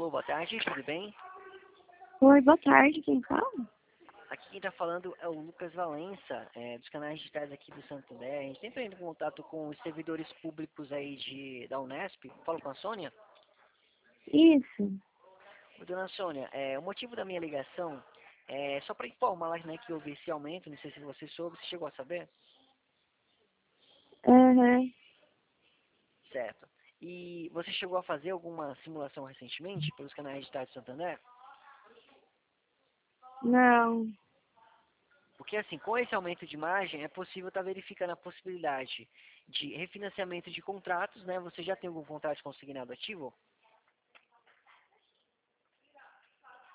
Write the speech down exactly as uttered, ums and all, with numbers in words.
Alô, boa tarde, tudo bem? Oi, boa tarde, quem fala? Aqui quem está falando é o Lucas Valença, é, dos canais digitais aqui do Santander. A gente sempre entra em contato com os servidores públicos aí de, da Unesp. Falo com a Sônia. Isso. Ô, dona Sônia, é, o motivo da minha ligação é só para informá-la, né, que houve esse aumento, não sei se você soube, se chegou a saber? Aham. Certo. E você chegou a fazer alguma simulação recentemente pelos canais digitais do Santander? Não. Porque assim, com esse aumento de margem, é possível estar verificando a possibilidade de refinanciamento de contratos, né? Você já tem algum contrato consignado ativo?